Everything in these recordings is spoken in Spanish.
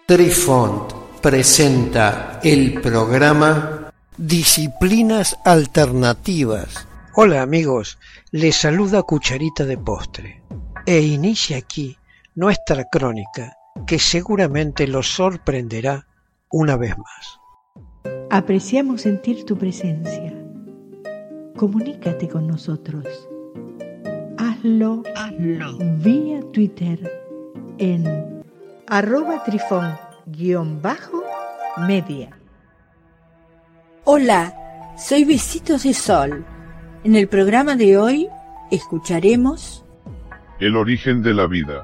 Trifont presenta el programa Disciplinas Alternativas. Hola amigos, les saluda Cucharita de Postre e inicia aquí nuestra crónica que seguramente los sorprenderá una vez más. Apreciamos sentir tu presencia. Comunícate con nosotros. Hazlo vía Twitter en @trifon_media. Hola, soy Besitos de Sol. En el programa de hoy escucharemos el origen de la vida.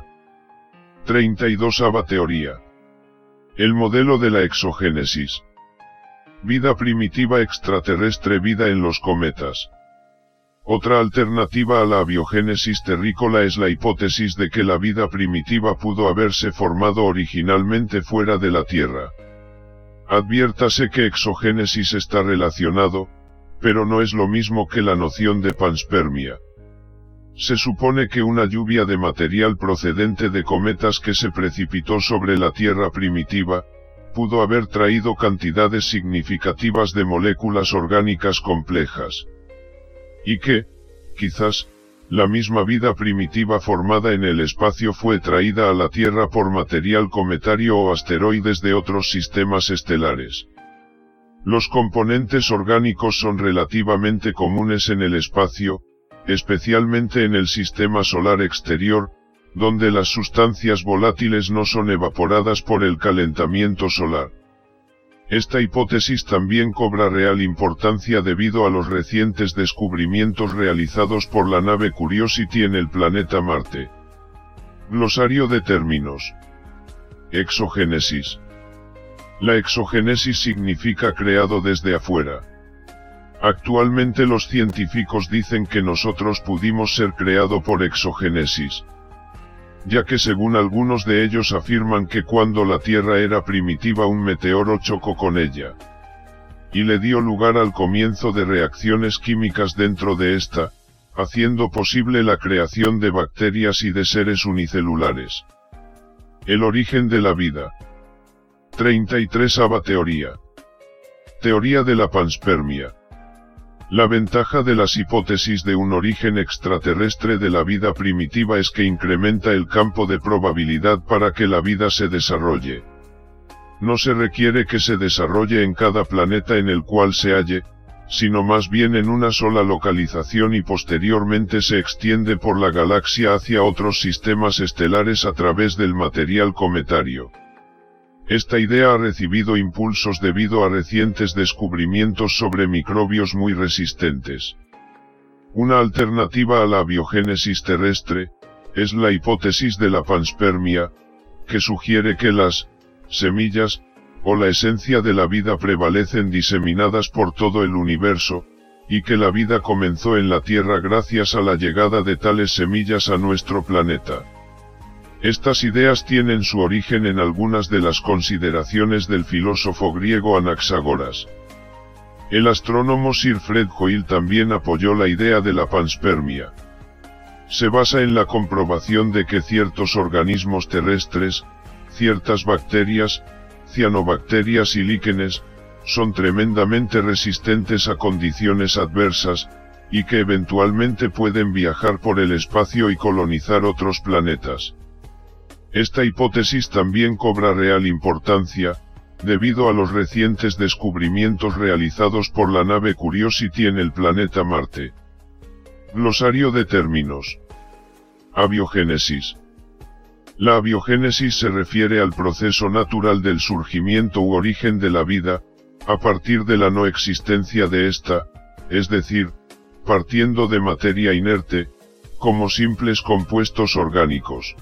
32ª teoría. El modelo de la exogénesis. Vida primitiva extraterrestre, vida en los cometas. Otra alternativa a la abiogénesis terrícola es la hipótesis de que la vida primitiva pudo haberse formado originalmente fuera de la Tierra. Adviértase que exogénesis está relacionado, pero no es lo mismo que la noción de panspermia. Se supone que una lluvia de material procedente de cometas que se precipitó sobre la Tierra primitiva, pudo haber traído cantidades significativas de moléculas orgánicas complejas. Y que, quizás, la misma vida primitiva formada en el espacio fue traída a la Tierra por material cometario o asteroides de otros sistemas estelares. Los componentes orgánicos son relativamente comunes en el espacio, especialmente en el sistema solar exterior, donde las sustancias volátiles no son evaporadas por el calentamiento solar. Esta hipótesis también cobra real importancia debido a los recientes descubrimientos realizados por la nave Curiosity en el planeta Marte. Glosario de términos. Exogénesis. La exogénesis significa creado desde afuera. Actualmente los científicos dicen que nosotros pudimos ser creado por exogénesis, ya que según algunos de ellos afirman que cuando la Tierra era primitiva un meteoro chocó con ella, y le dio lugar al comienzo de reacciones químicas dentro de esta, haciendo posible la creación de bacterias y de seres unicelulares. El origen de la vida. 33ª teoría. Teoría de la panspermia. La ventaja de las hipótesis de un origen extraterrestre de la vida primitiva es que incrementa el campo de probabilidad para que la vida se desarrolle. No se requiere que se desarrolle en cada planeta en el cual se halle, sino más bien en una sola localización y posteriormente se extiende por la galaxia hacia otros sistemas estelares a través del material cometario. Esta idea ha recibido impulsos debido a recientes descubrimientos sobre microbios muy resistentes. Una alternativa a la abiogénesis terrestre es la hipótesis de la panspermia, que sugiere que las semillas o la esencia de la vida prevalecen diseminadas por todo el universo, y que la vida comenzó en la Tierra gracias a la llegada de tales semillas a nuestro planeta. Estas ideas tienen su origen en algunas de las consideraciones del filósofo griego Anaxágoras. El astrónomo Sir Fred Hoyle también apoyó la idea de la panspermia. Se basa en la comprobación de que ciertos organismos terrestres, ciertas bacterias, cianobacterias y líquenes, son tremendamente resistentes a condiciones adversas, y que eventualmente pueden viajar por el espacio y colonizar otros planetas. Esta hipótesis también cobra real importancia, debido a los recientes descubrimientos realizados por la nave Curiosity en el planeta Marte. Glosario de términos. Abiogénesis. La abiogénesis se refiere al proceso natural del surgimiento u origen de la vida, a partir de la no existencia de ésta, es decir, partiendo de materia inerte, como simples compuestos orgánicos.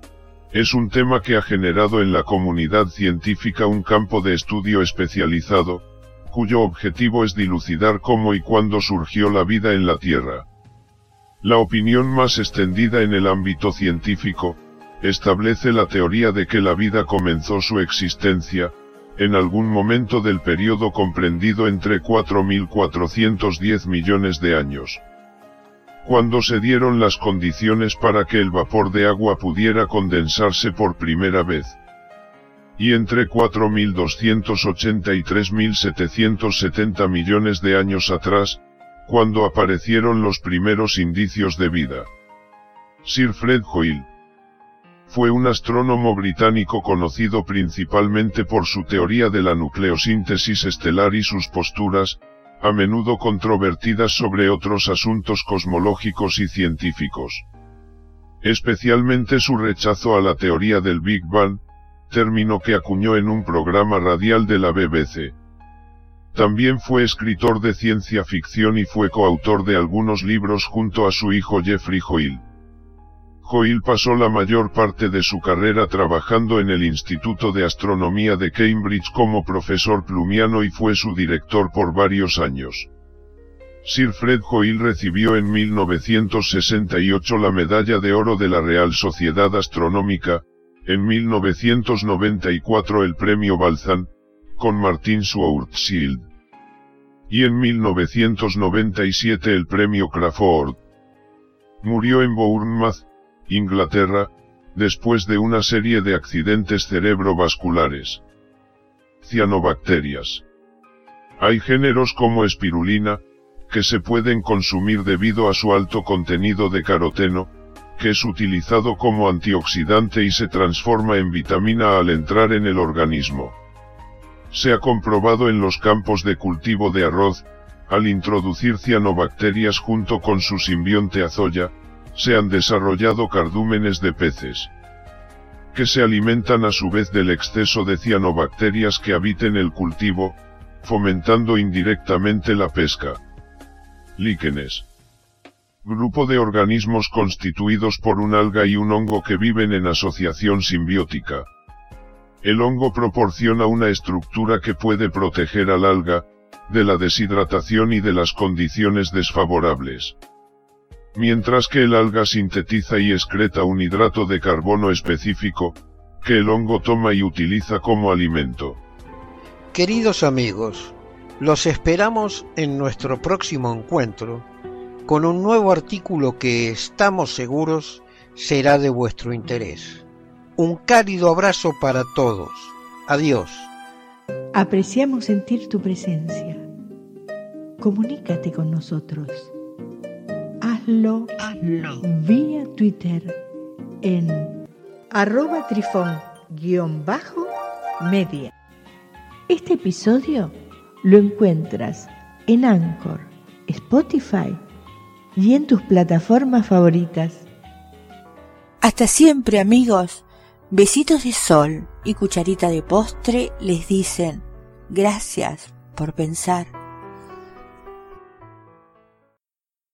Es un tema que ha generado en la comunidad científica un campo de estudio especializado, cuyo objetivo es dilucidar cómo y cuándo surgió la vida en la Tierra. La opinión más extendida en el ámbito científico, establece la teoría de que la vida comenzó su existencia, en algún momento del periodo comprendido entre 4.410 millones de años. cuando se dieron las condiciones para que el vapor de agua pudiera condensarse por primera vez. y entre 4.280 y 3.770 millones de años atrás, cuando aparecieron los primeros indicios de vida. Sir Fred Hoyle fue un astrónomo británico conocido principalmente por su teoría de la nucleosíntesis estelar y sus posturas, a menudo controvertidas sobre otros asuntos cosmológicos y científicos. Especialmente su rechazo a la teoría del Big Bang, término que acuñó en un programa radial de la BBC. También fue escritor de ciencia ficción y fue coautor de algunos libros junto a su hijo Jeffrey Hoyle. Hoyle pasó la mayor parte de su carrera trabajando en el Instituto de Astronomía de Cambridge como profesor plumiano y fue su director por varios años. Sir Fred Hoyle recibió en 1968 la Medalla de Oro de la Real Sociedad Astronómica, en 1994 el Premio Balzan, con Martin Schwarzschild, y en 1997 el Premio Crawford. Murió en Bournemouth, Inglaterra, después de una serie de accidentes cerebrovasculares. Cianobacterias. Hay géneros como espirulina, que se pueden consumir debido a su alto contenido de caroteno, que es utilizado como antioxidante y se transforma en vitamina al entrar en el organismo. Se ha comprobado en los campos de cultivo de arroz, al introducir cianobacterias junto con su simbionte azolla, se han desarrollado cardúmenes de peces, que se alimentan a su vez del exceso de cianobacterias que habiten el cultivo, fomentando indirectamente la pesca. Líquenes. Grupo de organismos constituidos por un alga y un hongo que viven en asociación simbiótica. El hongo proporciona una estructura que puede proteger al alga, de la deshidratación y de las condiciones desfavorables. Mientras que el alga sintetiza y excreta un hidrato de carbono específico, que el hongo toma y utiliza como alimento. Queridos amigos, los esperamos en nuestro próximo encuentro, con un nuevo artículo que estamos seguros será de vuestro interés. Un cálido abrazo para todos. Adiós. Apreciamos sentir tu presencia. Comunícate con nosotros. Hazlo vía Twitter en @trifon_media. Este episodio lo encuentras en Anchor, Spotify y en tus plataformas favoritas. Hasta siempre, amigos. Besitos de sol y cucharita de postre les dicen gracias por pensar.